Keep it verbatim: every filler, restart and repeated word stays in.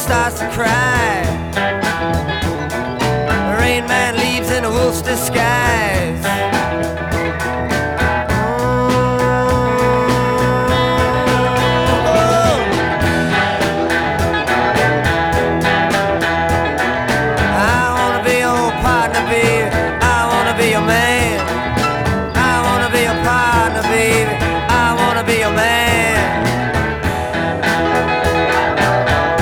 starts to cry. The Rain Man leaves in a wolf's disguise.